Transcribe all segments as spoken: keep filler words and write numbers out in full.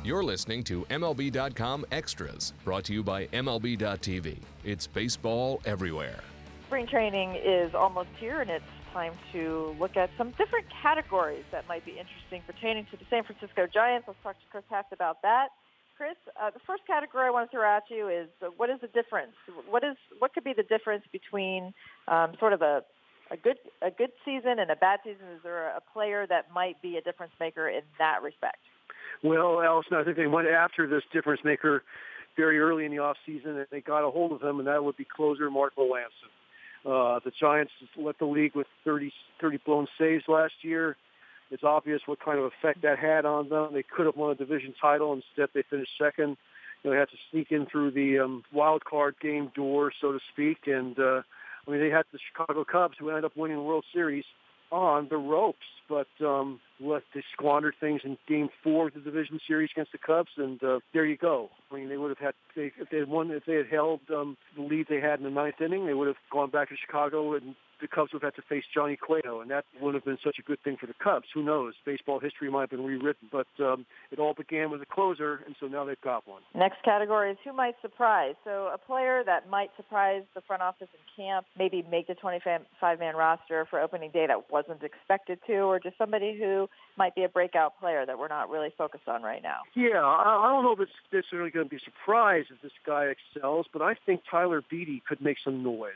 You're listening to M L B dot com Extras, brought to you by M L B dot T V. It's baseball everywhere. Spring training is almost here, and it's time to look at some different categories that might be interesting pertaining to the San Francisco Giants. Let's talk to Chris Haft about that. Chris, uh, the first category I want to throw at you is uh, what is the difference? What is what could be the difference between um, sort of a a good a good season and a bad season? Is there a player that might be a difference maker in that respect? Well, Allison, I think they went after this difference maker very early in the offseason, and they got a hold of him, and that would be closer Mark Melancon. Uh, the Giants led the league with thirty, thirty blown saves last year. It's obvious what kind of effect that had on them. They could have won a division title. Instead, they finished second. You know, they had to sneak in through the um, wild card game door, so to speak. And, uh, I mean, they had the Chicago Cubs, who ended up winning the World Series, on the ropes. But um, what, they squandered things in Game Four of the division series against the Cubs, and uh, there you go. I mean, they would have had they, if they had won, if they had held um, the lead they had in the ninth inning, they would have gone back to Chicago, and the Cubs would have had to face Johnny Cueto, and that wouldn't have been such a good thing for the Cubs. Who knows? Baseball history might have been rewritten, but um, it all began with a closer, and so now they've got one. Next category is who might surprise. So a player that might surprise the front office in camp, maybe make the twenty-five man roster for opening day that wasn't expected to, or just somebody who might be a breakout player that we're not really focused on right now. Yeah, I, I don't know if it's necessarily going to be a surprise if this guy excels, but I think Tyler Beede could make some noise.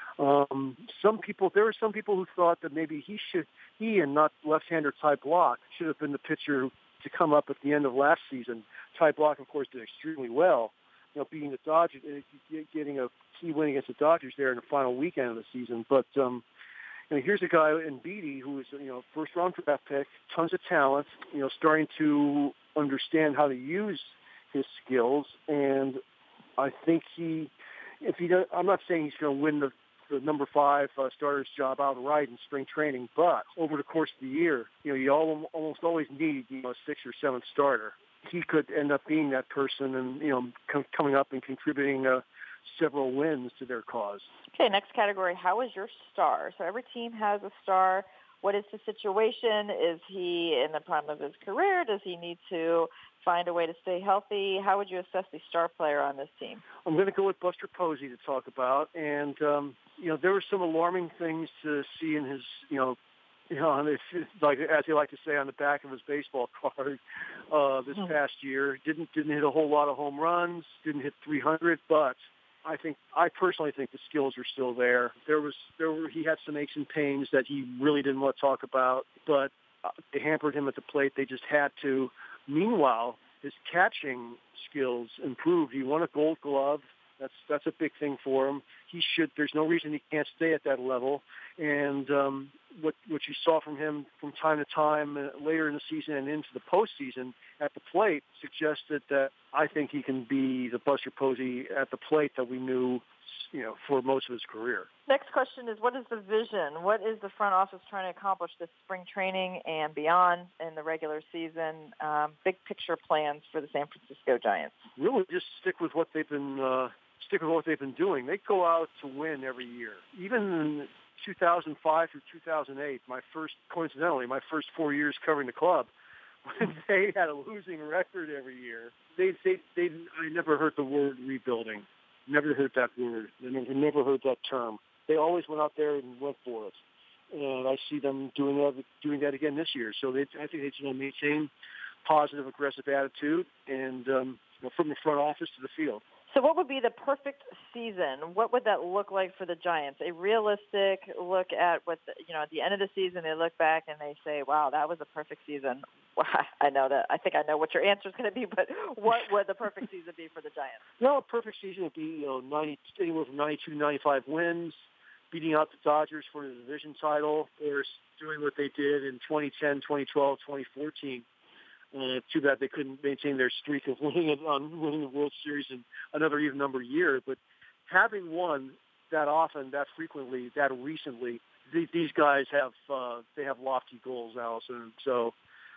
Um, some people, there are some people who thought that maybe he should, he and not left-hander Ty Blach should have been the pitcher to come up at the end of last season. Ty Blach, of course, did extremely well, you know, beating the Dodgers, getting a key win against the Dodgers there in the final weekend of the season. But um, you know, here's a guy in Beede who is, you know, first-round draft pick, tons of talent, you know, starting to understand how to use his skills, and I think he, if he, does, I'm not saying he's going to win the the number five uh, starter's job outright in spring training, but over the course of the year, you know, you all, almost always need, you know, a sixth or seventh starter. He could end up being that person and, you know, com- coming up and contributing uh, several wins to their cause. Okay, next category, how is your star? So every team has a star. What is the situation? Is he in the prime of his career? Does he need to find a way to stay healthy? How would you assess the star player on this team? I'm going to go with Buster Posey to talk about. And, um, you know, there were some alarming things to see in his, you know, you know, like as they like to say on the back of his baseball card uh, this past year. Didn't didn't hit a whole lot of home runs, didn't hit three hundred, but I think I personally think the skills are still there. There was there were he had some aches and pains that he really didn't want to talk about, but they hampered him at the plate. They just had to. Meanwhile, his catching skills improved. He won a Gold Glove. That's that's a big thing for him. He should. There's no reason he can't stay at that level. And um, what what you saw from him from time to time uh, later in the season and into the postseason at the plate suggested that I think he can be the Buster Posey at the plate that we knew, you know, for most of his career. Next question is, what is the vision? What is the front office trying to accomplish this spring training and beyond in the regular season? Um, big picture plans for the San Francisco Giants. Really, just stick with what they've been uh, stick with what they've been doing. They go out to win every year. Even in two thousand five through two thousand eight, my first, coincidentally, my first four years covering the club, when they had a losing record every year, they they they I never heard the word rebuilding. Never heard that word. I never, never heard that term. They always went out there and went for it. And I see them doing that, doing that again this year. So they, I think they just want to maintain positive, aggressive attitude, and um, you know, from the front office to the field. So what would be the perfect season? What would that look like for the Giants? A realistic look at what, the, you know, at the end of the season, they look back and they say, wow, that was a perfect season. Well, I know that. I think I know what your answer is going to be, but what would the perfect season be for the Giants? Well, a perfect season would be, you know, ninety, anywhere from ninety-two to ninety-five wins, beating out the Dodgers for the division title, or doing what they did in twenty ten, twenty twelve, twenty fourteen. Uh, too bad they couldn't maintain their streak of winning it on winning the World Series in another even number of years. But having won that often, that frequently, that recently, th- these guys have uh, they have lofty goals, Allison. So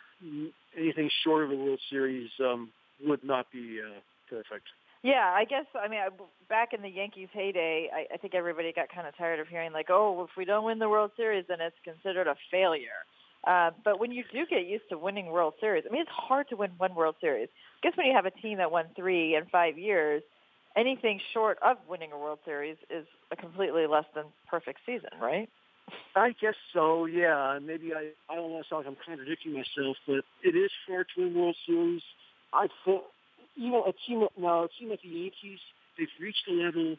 anything short of a World Series um, would not be uh, perfect. Yeah, I guess, I mean, back in the Yankees' heyday, I, I think everybody got kind of tired of hearing, like, oh, if we don't win the World Series, then it's considered a failure. Uh, but when you do get used to winning World Series, I mean, it's hard to win one World Series. I guess when you have a team that won three in five years, anything short of winning a World Series is a completely less than perfect season, right? I guess so, yeah. Maybe I, I don't want to sound like I'm contradicting myself, but it is hard to win World Series. I think, you know, a team, now, a team like the Yankees, they've reached a level,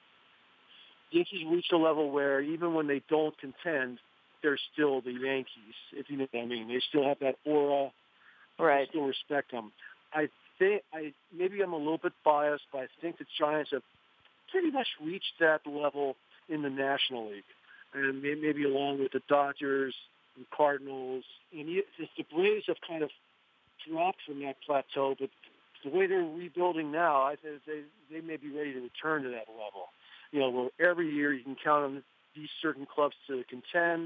the Yankees reached a level where even when they don't contend, they're still the Yankees, if you know what I mean. They still have that aura. Right. I still respect them. I think, I maybe I'm a little bit biased, but I think the Giants have pretty much reached that level in the National League. And maybe along with the Dodgers and Cardinals. And the Braves have kind of dropped from that plateau, but the way they're rebuilding now, I think they, they may be ready to return to that level. You know, where every year you can count on these certain clubs to contend,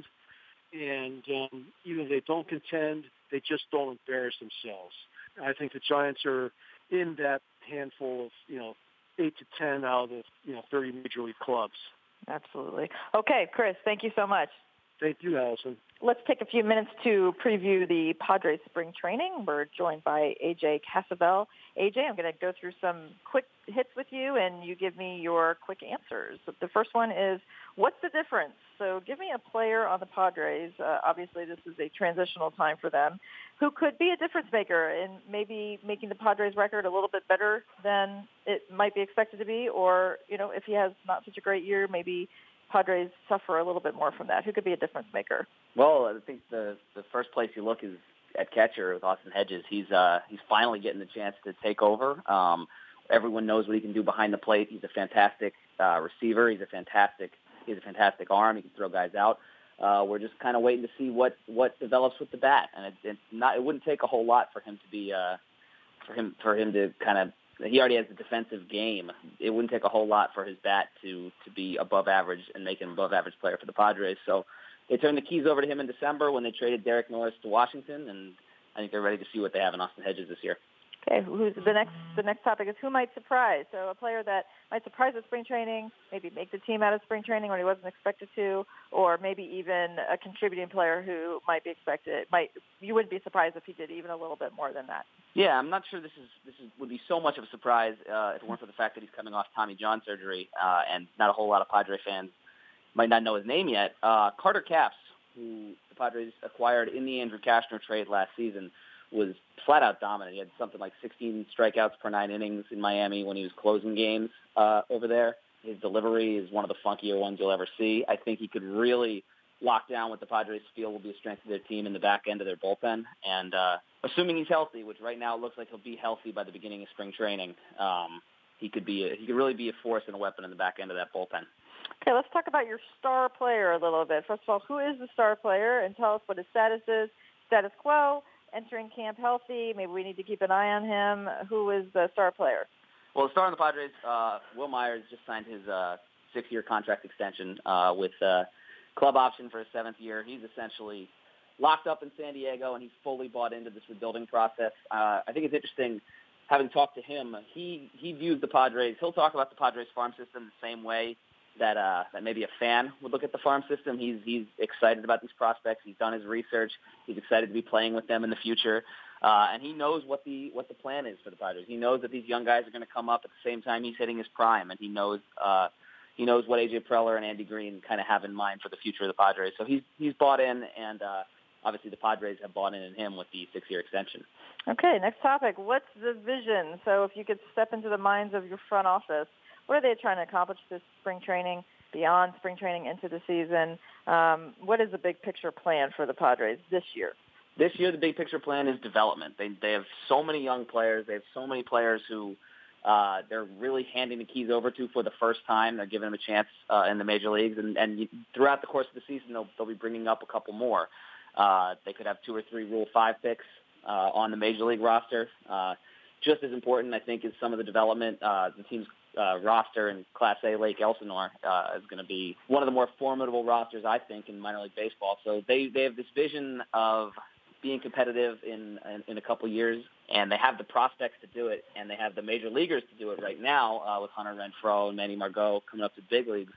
and um, even if they don't contend, they just don't embarrass themselves. I think the Giants are in that handful of, you know, eight to ten out of the, you know, thirty major league clubs. Absolutely. Okay, Chris, thank you so much. Thank you, Allison. Let's take a few minutes to preview the Padres spring training. We're joined by A J Cassavell. A J, I'm going to go through some quick hits with you, and you give me your quick answers. The first one is, what's the difference? So give me a player on the Padres. Uh, obviously, this is a transitional time for them, who could be a difference maker in maybe making the Padres record a little bit better than it might be expected to be, or, you know, if he has not such a great year, maybe Padres suffer a little bit more from that. Who could be a difference maker? Well, I think the the first place you look is at catcher with Austin Hedges. He's uh he's finally getting the chance to take over. Um, everyone knows what he can do behind the plate. He's a fantastic uh, receiver. He's a fantastic he has a fantastic arm. He can throw guys out. Uh, we're just kind of waiting to see what, what develops with the bat, and it, it's not it wouldn't take a whole lot for him to be uh, for him for him to kind of. He already has a defensive game. It wouldn't take a whole lot for his bat to, to be above average and make him an above average player for the Padres. So they turned the keys over to him in December when they traded Derek Norris to Washington, and I think they're ready to see what they have in Austin Hedges this year. Okay, who's the next? The next topic is who might surprise. So a player that might surprise at spring training, maybe make the team out of spring training when he wasn't expected to, or maybe even a contributing player who might be expected. Might you wouldn't be surprised if he did even a little bit more than that. Yeah, I'm not sure this is this is would be so much of a surprise uh, if it weren't for the fact that he's coming off Tommy John surgery, uh, and not a whole lot of Padre fans might not know his name yet. Uh, Carter Capps, who the Padres acquired in the Andrew Cashner trade last season, was flat out dominant. He had something like sixteen strikeouts per nine innings in Miami when he was closing games uh, over there. His delivery is one of the funkier ones you'll ever see. I think he could really lock down what the Padres feel will be a strength of their team in the back end of their bullpen. And uh, assuming he's healthy, which right now it looks like he'll be healthy by the beginning of spring training, um, he could be a, he could really be a force and a weapon in the back end of that bullpen. Okay, let's talk about your star player a little bit. First of all, who is the star player, and tell us what his status is. Status quo, entering camp healthy. Maybe we need to keep an eye on him. Who is the star player? Well, the star on the Padres, uh, Will Myers, just signed his uh, six-year contract extension uh, with uh, club option for his seventh year. He's essentially locked up in San Diego, and he's fully bought into this rebuilding process. Uh, I think it's interesting, having talked to him, he, he views the Padres, he'll talk about the Padres farm system the same way that uh, that maybe a fan would look at the farm system. He's he's excited about these prospects. He's done his research. He's excited to be playing with them in the future, uh, and he knows what the what the plan is for the Padres. He knows that these young guys are going to come up at the same time he's hitting his prime, and he knows uh, he knows what A J Preller and Andy Green kind of have in mind for the future of the Padres. So he's he's bought in, and uh, obviously the Padres have bought in in him with the six-year extension. Okay, next topic. What's the vision? So if you could step into the minds of your front office, what are they trying to accomplish this spring training, beyond spring training into the season? Um, what is the big picture plan for the Padres this year? This year, the big picture plan is development. They they have so many young players. They have so many players who uh, they're really handing the keys over to for the first time. They're giving them a chance uh, in the major leagues, and, and throughout the course of the season, they'll, they'll be bringing up a couple more. Uh, they could have two or three Rule five picks uh, on the major league roster. Uh, just as important, I think, is some of the development. Uh, the team's Uh, roster in Class A Lake Elsinore uh, is going to be one of the more formidable rosters, I think, in minor league baseball. So they, they have this vision of being competitive in, in, in a couple years, and they have the prospects to do it, and they have the major leaguers to do it right now uh, with Hunter Renfroe and Manny Margot coming up to big leagues.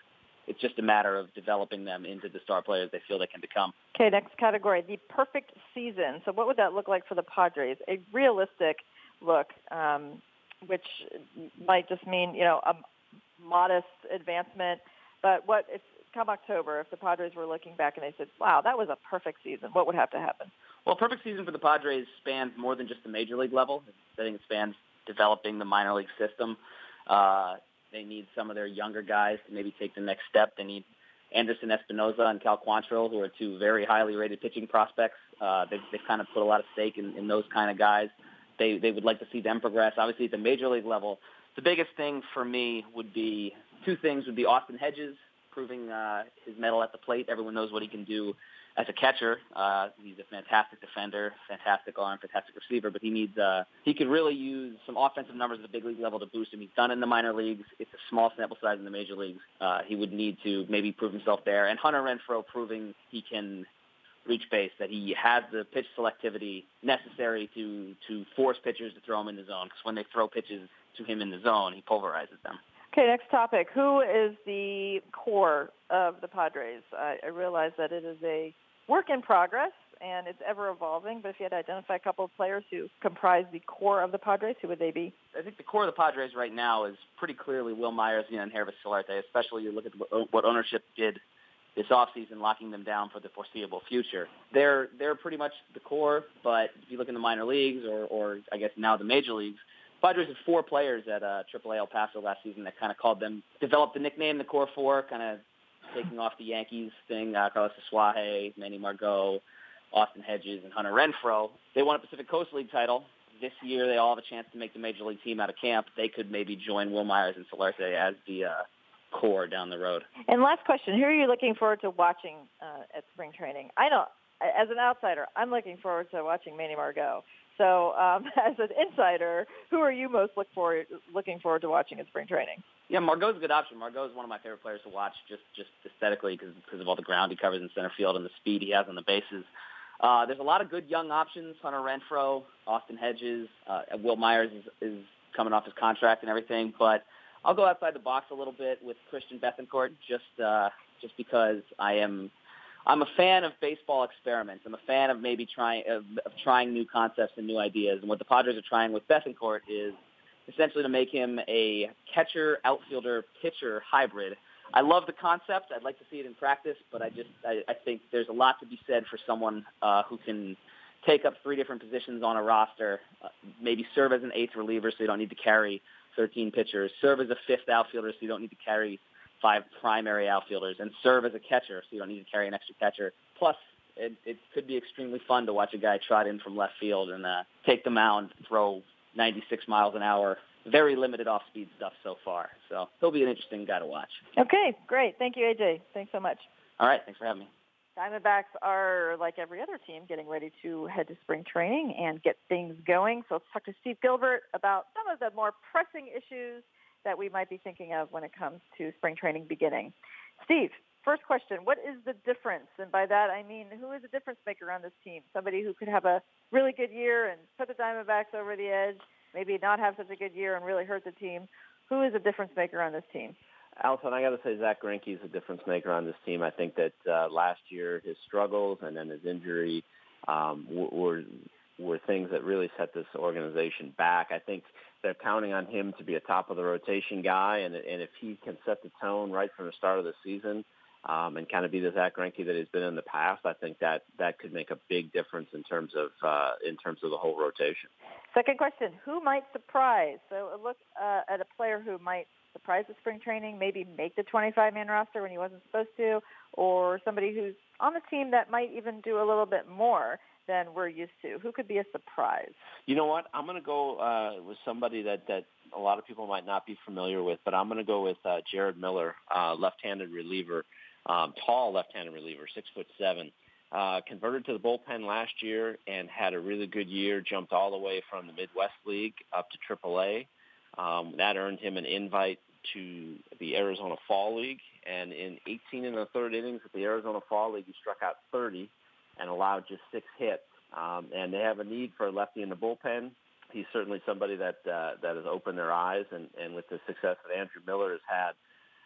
It's just a matter of developing them into the star players they feel they can become. Okay, next category, the perfect season. So what would that look like for the Padres? A realistic look, um, which might just mean, you know, a modest advancement. But what if come October, if the Padres were looking back and they said, wow, that was a perfect season, what would have to happen? Well, perfect season for the Padres spans more than just the major league level. I think it spans developing the minor league system. Uh, they need some of their younger guys to maybe take the next step. They need Anderson Espinoza and Cal Quantrill, who are two very highly rated pitching prospects. Uh, they've, they've kind of put a lot of stake in, in those kind of guys. They they would like to see them progress. Obviously, at the major league level, the biggest thing for me would be two things. Would be Austin Hedges proving uh, his mettle at the plate. Everyone knows what he can do as a catcher. Uh, he's a fantastic defender, fantastic arm, fantastic receiver, but he needs uh, he could really use some offensive numbers at the big league level to boost him. He's done it in the minor leagues. It's a small sample size in the major leagues. Uh, he would need to maybe prove himself there. And Hunter Renfroe proving he can reach base, that he has the pitch selectivity necessary to, to force pitchers to throw him in the zone, because when they throw pitches to him in the zone, he pulverizes them. Okay, next topic. Who is the core of the Padres? I, I realize that it is a work in progress, and it's ever-evolving, but if you had to identify a couple of players who comprise the core of the Padres, who would they be? I think the core of the Padres right now is pretty clearly Will Myers and Hervis Solarte, especially you look at what ownership did this offseason, locking them down for the foreseeable future. They're they're pretty much the core, but if you look in the minor leagues or, or I guess now the major leagues, Padres had four players at uh, triple A El Paso last season that kind of called them, developed the nickname, the Core Four, kind of taking off the Yankees thing, uh, Carlos Asuaje, Manny Margot, Austin Hedges, and Hunter Renfroe. They won a Pacific Coast League title. This year they all have a chance to make the major league team out of camp. They could maybe join Will Myers and Solarte as the uh, core down the road. And last question, who are you looking forward to watching uh, at spring training? I know, as an outsider, I'm looking forward to watching Manny Margot. So um, as an insider, who are you most look forward, looking forward to watching at spring training? Yeah, Margot's a good option. Margot is one of my favorite players to watch just, just aesthetically because because of all the ground he covers in center field and the speed he has on the bases. Uh, there's a lot of good young options. Hunter Renfroe, Austin Hedges, uh, Will Myers is, is coming off his contract and everything. But I'll go outside the box a little bit with Christian Bethancourt just uh, just because I am I'm a fan of baseball experiments. I'm a fan of maybe trying of, of trying new concepts and new ideas. And what the Padres are trying with Bethancourt is essentially to make him a catcher, outfielder, pitcher hybrid. I love the concept. I'd like to see it in practice, but I just I, I think there's a lot to be said for someone uh, who can take up three different positions on a roster, uh, maybe serve as an eighth reliever so you don't need to carry thirteen pitchers, serve as a fifth outfielder so you don't need to carry five primary outfielders, and serve as a catcher so you don't need to carry an extra catcher. Plus, it, it could be extremely fun to watch a guy trot in from left field and uh, take the mound, throw ninety-six miles an hour. Very limited off-speed stuff so far. So he'll be an interesting guy to watch. Okay, great. Thank you, A J. Thanks so much. All right, thanks for having me. Diamondbacks are, like every other team, getting ready to head to spring training and get things going. So let's talk to Steve Gilbert about some of the more pressing issues that we might be thinking of when it comes to spring training beginning. Steve, first question, what is the difference? And by that, I mean, who is the difference maker on this team? Somebody who could have a really good year and put the Diamondbacks over the edge, maybe not have such a good year and really hurt the team. Who is the difference maker on this team? Allison, I got to say Zach Greinke is a difference maker on this team. I think that uh, last year his struggles and then his injury um, were were things that really set this organization back. I think they're counting on him to be a top of the rotation guy, and and if he can set the tone right from the start of the season um, and kind of be the Zach Greinke that he's been in the past, I think that that could make a big difference in terms of uh, in terms of the whole rotation. Second question: who might surprise? So look uh, at a player who might surprise the spring training, maybe make the twenty-five man roster when he wasn't supposed to, or somebody who's on the team that might even do a little bit more than we're used to. Who could be a surprise? You know what? I'm going to go uh, with somebody that, that a lot of people might not be familiar with, but I'm going to go with uh, Jared Miller, uh, left-handed reliever, um, tall left-handed reliever, six foot seven. Uh, converted to the bullpen last year and had a really good year, jumped all the way from the Midwest League up to triple A. Um, that earned him an invite to the Arizona Fall League, and in eighteen and a third innings at the Arizona Fall League, he struck out thirty and allowed just six hits. Um, and they have a need for a lefty in the bullpen. He's certainly somebody that uh, that has opened their eyes, and, and with the success that Andrew Miller has had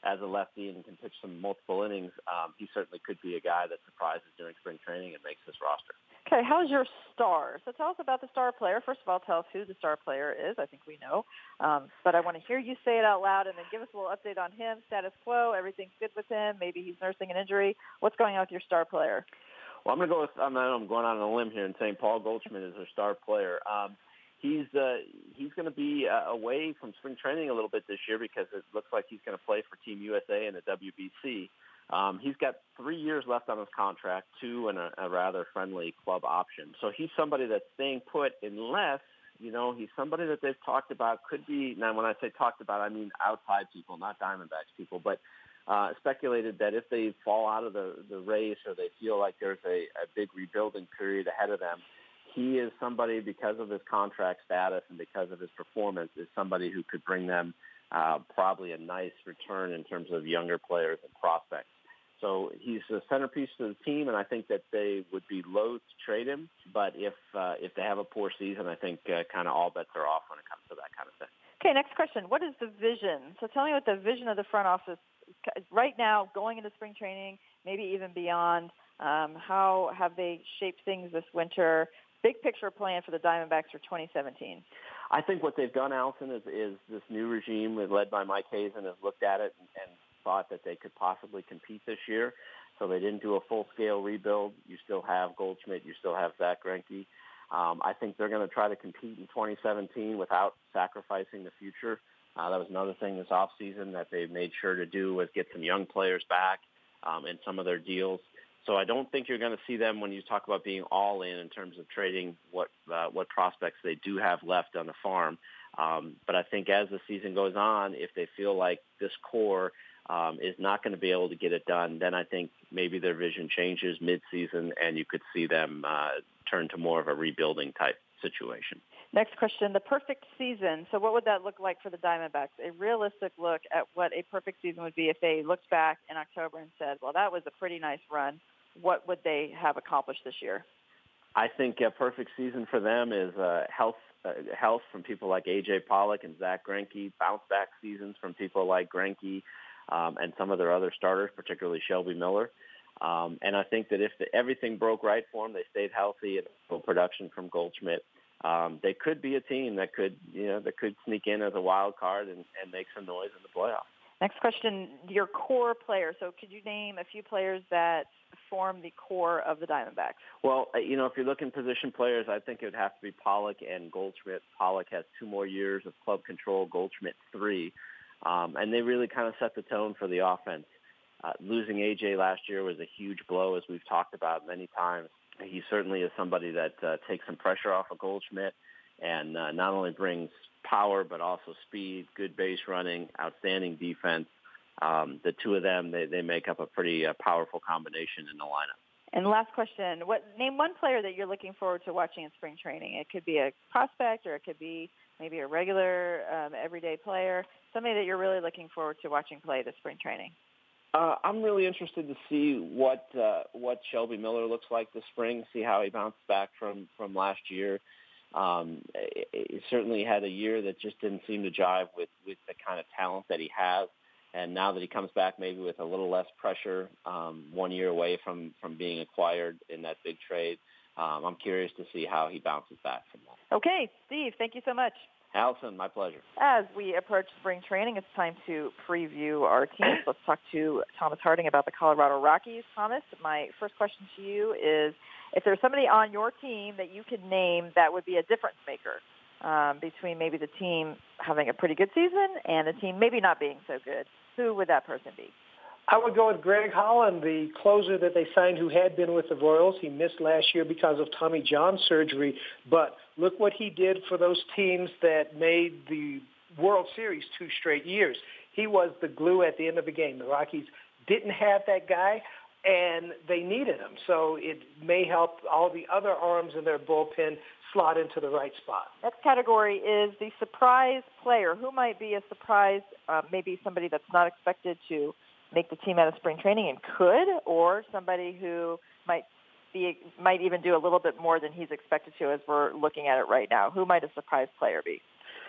as a lefty and can pitch some multiple innings, um, he certainly could be a guy that surprises during spring training and makes this roster. Okay, how's your star? So tell us about the star player. First of all, tell us who the star player is. I think we know. Um, but I want to hear you say it out loud and then give us a little update on him, status quo, everything's good with him, maybe he's nursing an injury. What's going on with your star player? Well, I'm going to go with, I'm, I'm going out on a limb here and saying Paul Goldschmidt is their star player. Um, he's uh, he's going to be uh, away from spring training a little bit this year because it looks like he's going to play for Team U S A in the W B C. Um, he's got three years left on his contract, two and a, a rather friendly club option. So he's somebody that's staying put unless, you know, he's somebody that they've talked about could be, now when I say talked about, I mean outside people, not Diamondbacks people, but uh, speculated that if they fall out of the, the race or they feel like there's a, a big rebuilding period ahead of them, he is somebody, because of his contract status and because of his performance, is somebody who could bring them uh, probably a nice return in terms of younger players and prospects. So he's a centerpiece to the team, and I think that they would be loath to trade him. But if uh, if they have a poor season, I think uh, kind of all bets are off when it comes to that kind of thing. Okay, next question. What is the vision? So tell me what the vision of the front office right now, going into spring training, maybe even beyond. Um, how have they shaped things this winter? Big picture plan for the Diamondbacks for twenty seventeen. I think what they've done, Allison, is, is this new regime led by Mike Hazen has looked at it and, and thought that they could possibly compete this year. So they didn't do a full-scale rebuild. You still have Goldschmidt. You still have Zach Greinke. Um, I think they're going to try to compete in twenty seventeen without sacrificing the future. Uh, that was another thing this offseason that they made sure to do, was get some young players back um, in some of their deals. So I don't think you're going to see them, when you talk about being all in in terms of trading what uh, what prospects they do have left on the farm. Um, but I think as the season goes on, if they feel like this core um, is not going to be able to get it done, then I think maybe their vision changes mid-season and you could see them uh, turn to more of a rebuilding type situation. Next question, the perfect season. So what would that look like for the Diamondbacks? A realistic look at what a perfect season would be if they looked back in October and said, well, that was a pretty nice run. What would they have accomplished this year? I think a perfect season for them is uh, health uh, health from people like A J Pollock and Zach Greinke, bounce-back seasons from people like Greinke um, and some of their other starters, particularly Shelby Miller. Um, and I think that if the, everything broke right for them, they stayed healthy and full production from Goldschmidt, um, they could be a team that could, you know, that could sneak in as a wild card and, and make some noise in the playoffs. Next question, your core players. So could you name a few players that form the core of the Diamondbacks? Well, you know, if you're looking position players, I think it would have to be Pollock and Goldschmidt. Pollock has two more years of club control, Goldschmidt three. Um, and they really kind of set the tone for the offense. Uh, losing A J last year was a huge blow, as we've talked about many times. He certainly is somebody that uh, takes some pressure off of Goldschmidt and uh, not only brings power, but also speed, good base running, outstanding defense. Um, the two of them, they, they make up a pretty uh, powerful combination in the lineup. And last question, what name one player that you're looking forward to watching in spring training? It could be a prospect or it could be maybe a regular, um, everyday player, somebody that you're really looking forward to watching play this spring training. Uh, I'm really interested to see what uh, what Shelby Miller looks like this spring, see how he bounced back from, from last year. Um, he certainly had a year that just didn't seem to jive with, with the kind of talent that he has. And now that he comes back maybe with a little less pressure, um, one year away from, from being acquired in that big trade, um, I'm curious to see how he bounces back from that. Okay, Steve, thank you so much. Allison, my pleasure. As we approach spring training, it's time to preview our teams. Let's talk to Thomas Harding about the Colorado Rockies. Thomas, my first question to you is, if there's somebody on your team that you could name that would be a difference maker um, between maybe the team having a pretty good season and the team maybe not being so good, who would that person be? I would go with Greg Holland, the closer that they signed who had been with the Royals. He missed last year because of Tommy John surgery, but look what he did for those teams that made the World Series two straight years. He was the glue at the end of the game. The Rockies didn't have that guy, and they needed him. So it may help all the other arms in their bullpen slot into the right spot. Next category is the surprise player. Who might be a surprise, uh, maybe somebody that's not expected to make the team out of spring training and could, or somebody who might be might even do a little bit more than he's expected to as we're looking at it right now? Who might a surprise player be?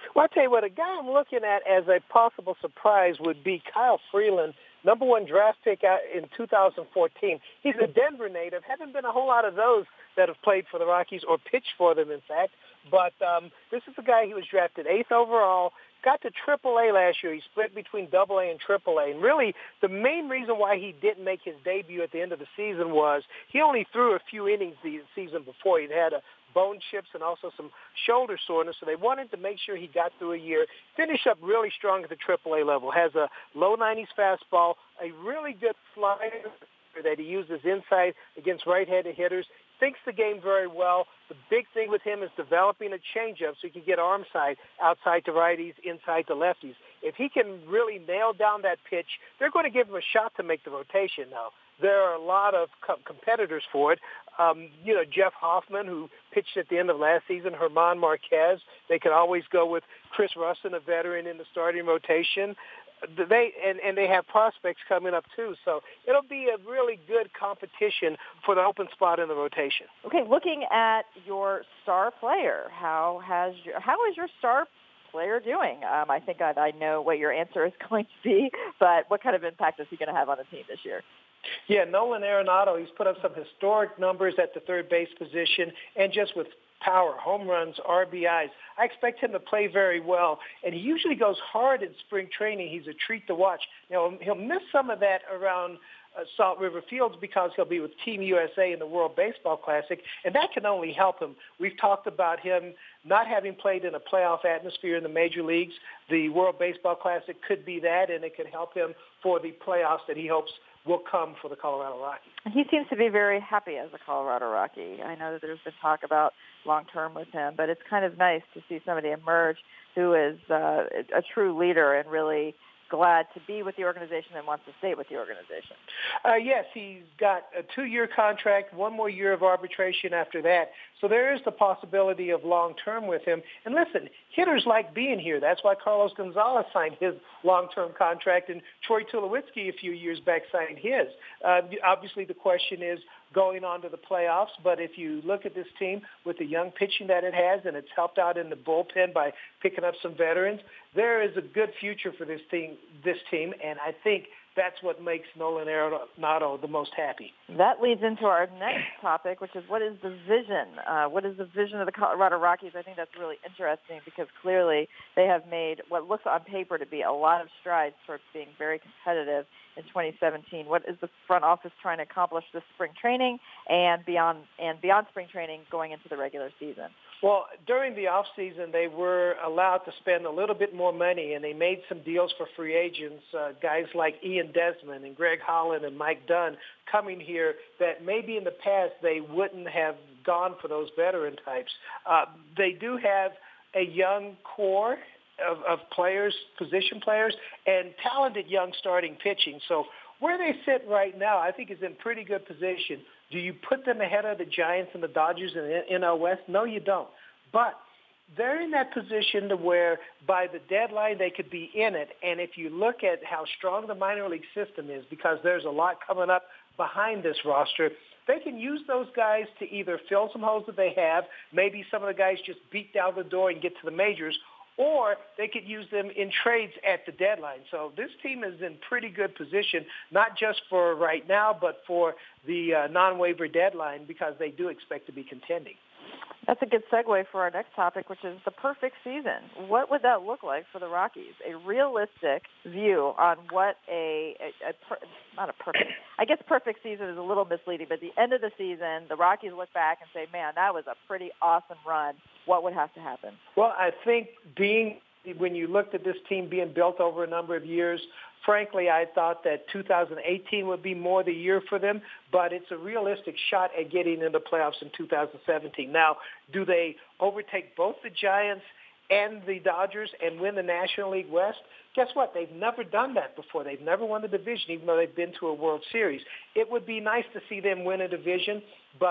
Well, I tell you what, a guy I'm looking at as a possible surprise would be Kyle Freeland, number one draft pick out in two thousand fourteen. He's a Denver native. Haven't been a whole lot of those that have played for the Rockies or pitched for them, in fact. But um, this is a guy who was drafted eighth overall, got to triple A last year. He split between double A and triple A. And really, the main reason why he didn't make his debut at the end of the season was he only threw a few innings the season before. He'd had a bone chips and also some shoulder soreness, so they wanted to make sure he got through a year, finish up really strong at the triple A level, has a low nineties fastball, a really good slider that he uses inside against right-handed hitters, thinks the game very well. The big thing with him is developing a changeup so he can get arm side outside to righties, inside to lefties. If he can really nail down that pitch, they're going to give him a shot to make the rotation now. There are a lot of co- competitors for it. Um, you know, Jeff Hoffman, who pitched at the end of last season, Herman Marquez. They can always go with Chris Russin, a veteran in the starting rotation. They and, and they have prospects coming up too, so it'll be a really good competition for the open spot in the rotation. Okay, looking at your star player, how has your, how is your star player doing? Um, I think I, I know what your answer is going to be, but what kind of impact is he going to have on the team this year? Yeah, Nolan Arenado, he's put up some historic numbers at the third base position, and just with power, home runs, R B Is. I expect him to play very well, and he usually goes hard in spring training. He's a treat to watch. Now, he'll miss some of that around uh, Salt River Fields because he'll be with Team U S A in the World Baseball Classic, and that can only help him. We've talked about him not having played in a playoff atmosphere in the major leagues. The World Baseball Classic could be that, and it could help him for the playoffs that he hopes will come for the Colorado Rockies. He seems to be very happy as a Colorado Rocky. I know that there's been talk about long-term with him, but it's kind of nice to see somebody emerge who is uh, a true leader and really glad to be with the organization and wants to stay with the organization. Uh, yes, he's got a two-year contract, one more year of arbitration after that. So there is the possibility of long-term with him. And listen, hitters like being here. That's why Carlos Gonzalez signed his long-term contract, and Troy Tulowitzki a few years back signed his. Uh, obviously, the question is going on to the playoffs, but if you look at this team with the young pitching that it has, and it's helped out in the bullpen by picking up some veterans, there is a good future for this team, this team, and I think that's what makes Nolan Arenado the most happy. That leads into our next topic, which is what is the vision? Uh, what is the vision of the Colorado Rockies? I think that's really interesting because clearly they have made what looks on paper to be a lot of strides towards being very competitive in twenty seventeen. What is the front office trying to accomplish this spring training and beyond and beyond spring training going into the regular season? Well, during the off season, they were allowed to spend a little bit more money, and they made some deals for free agents, uh, guys like Ian Desmond and Greg Holland and Mike Dunn coming here that maybe in the past they wouldn't have gone for those veteran types. Uh, they do have a young core of, of players, position players, and talented young starting pitching. So where they sit right now, I think is in pretty good position. Do you put them ahead of the Giants and the Dodgers in the N L West? No, you don't. But they're in that position to where by the deadline they could be in it. And if you look at how strong the minor league system is, because there's a lot coming up behind this roster, they can use those guys to either fill some holes that they have, maybe some of the guys just beat down the door and get to the majors, or they could use them in trades at the deadline. So this team is in pretty good position, not just for right now, but for the uh, non-waiver deadline, because they do expect to be contending. That's a good segue for our next topic, which is the perfect season. What would that look like for the Rockies? A realistic view on what a, a, a per, not a perfect, I guess perfect season is a little misleading, but at the end of the season, the Rockies look back and say, man, that was a pretty awesome run. What would have to happen? Well, I think being, when you looked at this team being built over a number of years, frankly, I thought that two thousand eighteen would be more the year for them, but it's a realistic shot at getting into playoffs in two thousand seventeen. Now, do they overtake both the Giants and the Dodgers and win the National League West? Guess what? They've never done that before. They've never won the division, even though they've been to a World Series. It would be nice to see them win a division, but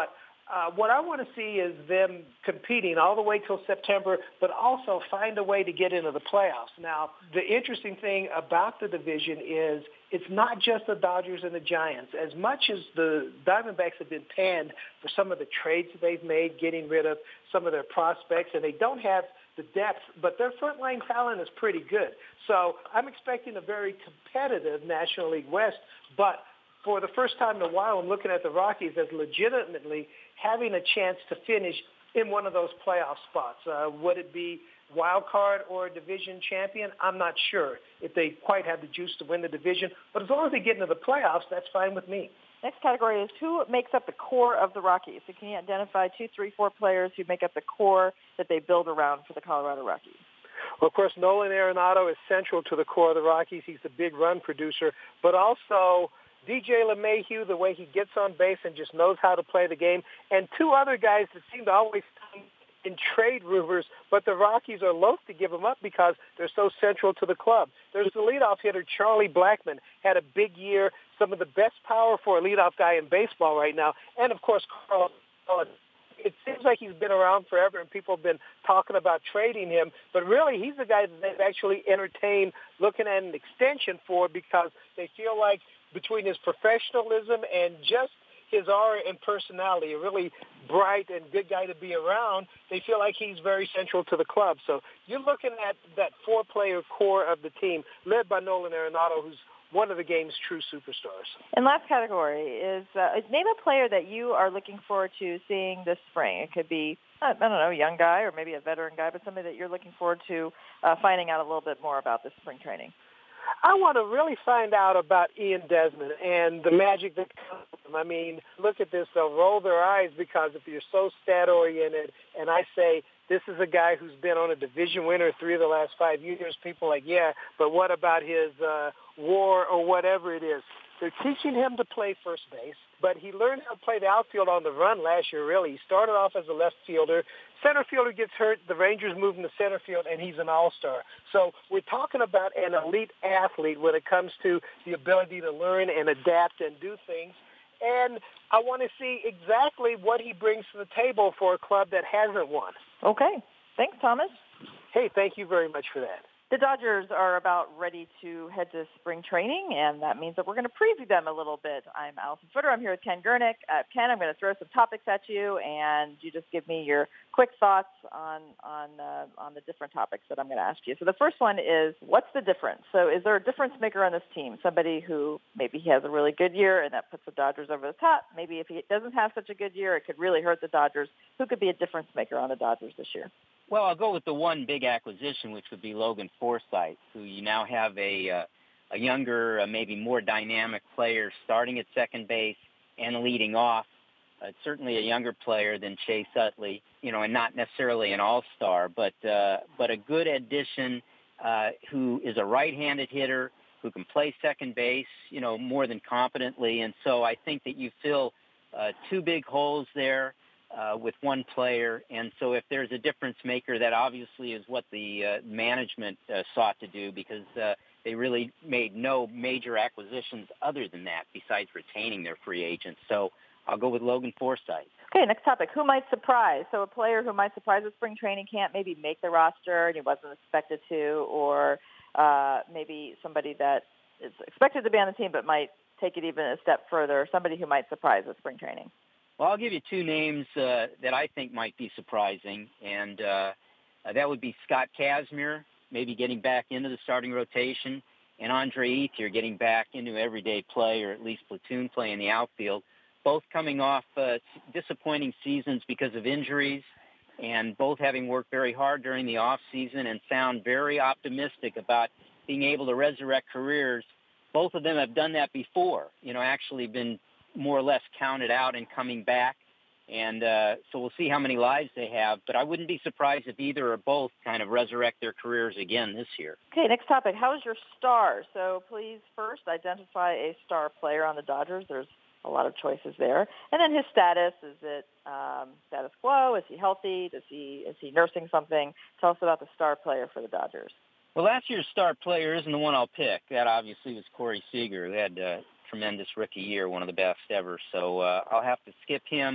Uh, what I want to see is them competing all the way till September, but also find a way to get into the playoffs. Now, the interesting thing about the division is it's not just the Dodgers and the Giants. As much as the Diamondbacks have been panned for some of the trades that they've made, getting rid of some of their prospects, and they don't have the depth, but their frontline talent is pretty good. So I'm expecting a very competitive National League West, but for the first time in a while, I'm looking at the Rockies as legitimately having a chance to finish in one of those playoff spots. Uh, would it be wild card or a division champion? I'm not sure if they quite have the juice to win the division, but as long as they get into the playoffs, that's fine with me. Next category is who makes up the core of the Rockies. So can you identify two, three, four players who make up the core that they build around for the Colorado Rockies? Well, of course, Nolan Arenado is central to the core of the Rockies. He's the big run producer, but also D J LeMahieu, the way he gets on base and just knows how to play the game, and two other guys that seem to always come in trade rumors, but the Rockies are loath to give them up because they're so central to the club. There's the leadoff hitter, Charlie Blackmon, had a big year, some of the best power for a leadoff guy in baseball right now, and, of course, Carl Cullen. It seems like he's been around forever, and people have been talking about trading him, but really he's the guy that they've actually entertained looking at an extension for because they feel like between his professionalism and just his aura and personality, a really bright and good guy to be around, they feel like he's very central to the club. So you're looking at that four-player core of the team led by Nolan Arenado, who's one of the game's true superstars. And last category is uh, name a player that you are looking forward to seeing this spring. It could be, I don't know, a young guy or maybe a veteran guy, but somebody that you're looking forward to uh, finding out a little bit more about this spring training. I want to really find out about Ian Desmond and the magic that comes with him. I mean, look at this. They'll roll their eyes because if you're so stat-oriented, and I say this is a guy who's been on a division winner three of the last five years, people are like, yeah, but what about his uh, war or whatever it is? They're teaching him to play first base, but he learned how to play the outfield on the run last year, really. He started off as a left fielder. Center fielder gets hurt. The Rangers move him to center field, and he's an all-star. So we're talking about an elite athlete when it comes to the ability to learn and adapt and do things. And I want to see exactly what he brings to the table for a club that hasn't won. Okay. Thanks, Thomas. Hey, thank you very much for that. The Dodgers are about ready to head to spring training, and that means that we're going to preview them a little bit. I'm Allison Footer. I'm here with Ken Gurnick. Uh, Ken, I'm going to throw some topics at you, and you just give me your quick thoughts on on uh, on the different topics that I'm going to ask you. So the first one is, what's the difference? So is there a difference maker on this team? Somebody who maybe he has a really good year, and that puts the Dodgers over the top. Maybe if he doesn't have such a good year, it could really hurt the Dodgers. Who could be a difference maker on the Dodgers this year? Well, I'll go with the one big acquisition, which would be Logan Forsythe, who you now have a uh, a younger, uh, maybe more dynamic player starting at second base and leading off. Uh, certainly a younger player than Chase Utley, you know, and not necessarily an all-star, but uh, but a good addition uh, who is a right-handed hitter who can play second base, you know, more than competently. And so I think that you fill uh, two big holes there. Uh, with one player, and so if there's a difference maker, that obviously is what the uh, management uh, sought to do because uh, they really made no major acquisitions other than that besides retaining their free agents. So I'll go with Logan Forsythe. Okay, next topic. Who might surprise? So a player who might surprise at spring training camp, maybe make the roster and he wasn't expected to, or uh, maybe somebody that is expected to be on the team but might take it even a step further, somebody who might surprise at spring training. Well, I'll give you two names uh, that I think might be surprising, and uh, uh, that would be Scott Kazmir, maybe getting back into the starting rotation, and Andre Ethier getting back into everyday play or at least platoon play in the outfield, both coming off uh, disappointing seasons because of injuries and both having worked very hard during the offseason and sound very optimistic about being able to resurrect careers. Both of them have done that before, you know, actually been more or less counted out and coming back. And uh, so we'll see how many lives they have. But I wouldn't be surprised if either or both kind of resurrect their careers again this year. Okay, next topic. How is your star? So please first identify a star player on the Dodgers. There's a lot of choices there. And then his status. Is it um, status quo? Is he healthy? Does he is he nursing something? Tell us about the star player for the Dodgers. Well, last year's star player isn't the one I'll pick. That obviously was Corey Seager, who had uh, tremendous rookie year, one of the best ever. So uh, I'll have to skip him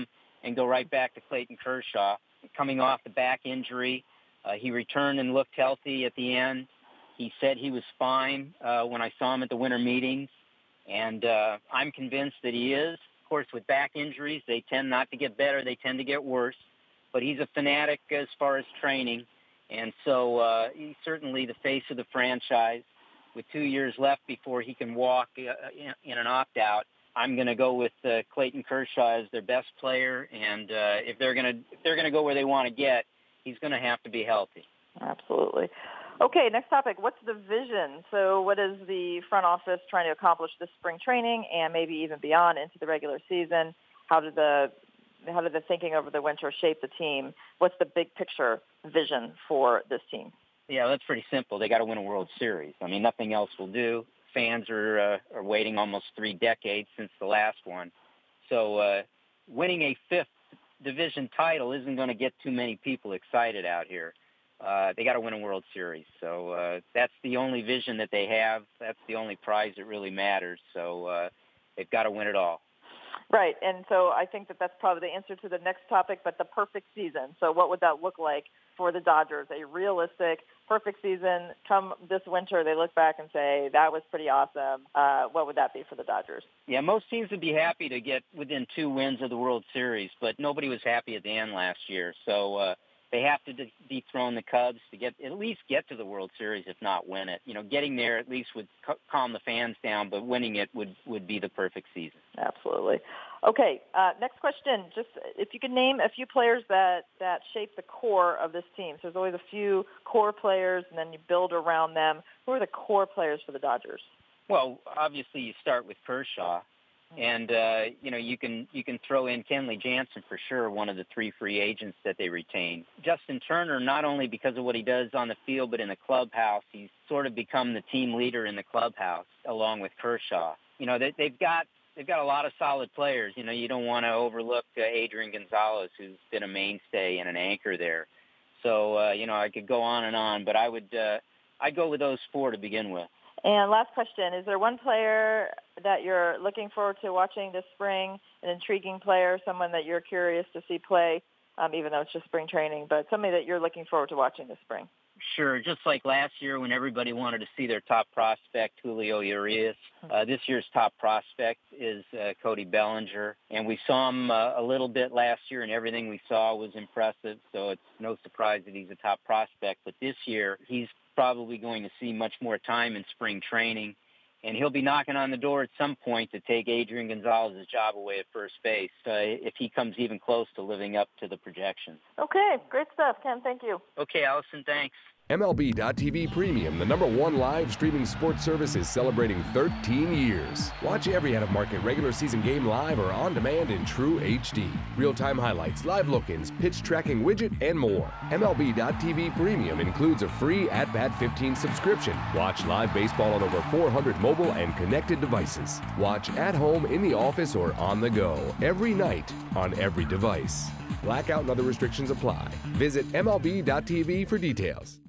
and go right back to Clayton Kershaw. Coming off the back injury, uh, he returned and looked healthy at the end. He said he was fine uh, when I saw him at the winter meetings, and uh, I'm convinced that he is. Of course, with back injuries, they tend not to get better. They tend to get worse. But he's a fanatic as far as training, and so uh, he's certainly the face of the franchise. With two years left before he can walk uh, in, in an opt-out, I'm going to go with uh, Clayton Kershaw as their best player, and uh, if they're going to if they're going to go where they want to get, he's going to have to be healthy. Absolutely. Okay, next topic. What's the vision? So what is the front office trying to accomplish this spring training and maybe even beyond into the regular season? How did the how did the thinking over the winter shape the team? What's the big picture vision for this team? Yeah, that's pretty simple. They got to win a World Series. I mean, nothing else will do. Fans are uh, are waiting almost three decades since the last one. So uh, winning a fifth division title isn't going to get too many people excited out here. Uh, they got to win a World Series. So uh, that's the only vision that they have. That's the only prize that really matters. So uh, they've got to win it all. Right, and so I think that that's probably the answer to the next topic, but the perfect season. So what would that look like for the Dodgers? A realistic, perfect season. Come this winter, they look back and say, that was pretty awesome. Uh, what would that be for the Dodgers? Yeah, most teams would be happy to get within two wins of the World Series, but nobody was happy at the end last year. So uh, they have to de- dethrone the Cubs to get at least get to the World Series, if not win it. You know, getting there at least would c- calm the fans down, but winning it would, would be the perfect season. Absolutely. Okay, uh, next question. Just if you could name a few players that, that shape the core of this team. So there's always a few core players, and then you build around them. Who are the core players for the Dodgers? Well, obviously you start with Kershaw. And, uh, you know, you can you can throw in Kenley Jansen for sure, one of the three free agents that they retained. Justin Turner, not only because of what he does on the field, but in the clubhouse, he's sort of become the team leader in the clubhouse along with Kershaw. You know, they, they've got they've got a lot of solid players. You know, you don't want to overlook uh, Adrian Gonzalez, who's been a mainstay and an anchor there. So, uh, you know, I could go on and on, but I would uh, I'd go with those four to begin with. And last question, is there one player that you're looking forward to watching this spring, an intriguing player, someone that you're curious to see play, um, even though it's just spring training, but somebody that you're looking forward to watching this spring? Sure. Just like last year when everybody wanted to see their top prospect, Julio Urias, uh, this year's top prospect is uh, Cody Bellinger. And we saw him uh, a little bit last year, and everything we saw was impressive, so it's no surprise that he's a top prospect. But this year, he's probably going to see much more time in spring training, and he'll be knocking on the door at some point to take Adrian Gonzalez's job away at first base uh, if he comes even close to living up to the projections. Okay, great stuff, Ken. Thank you. Okay, Allison, thanks. M L B dot T V Premium, the number one live streaming sports service, is celebrating thirteen years. Watch every out-of-market regular season game live or on demand in true H D. Real-time highlights, live look-ins, pitch tracking widget, and more. M L B dot T V Premium includes a free At Bat fifteen subscription. Watch live baseball on over four hundred mobile and connected devices. Watch at home, in the office, or on the go every night on every device. Blackout and other restrictions apply. Visit M L B dot T V for details.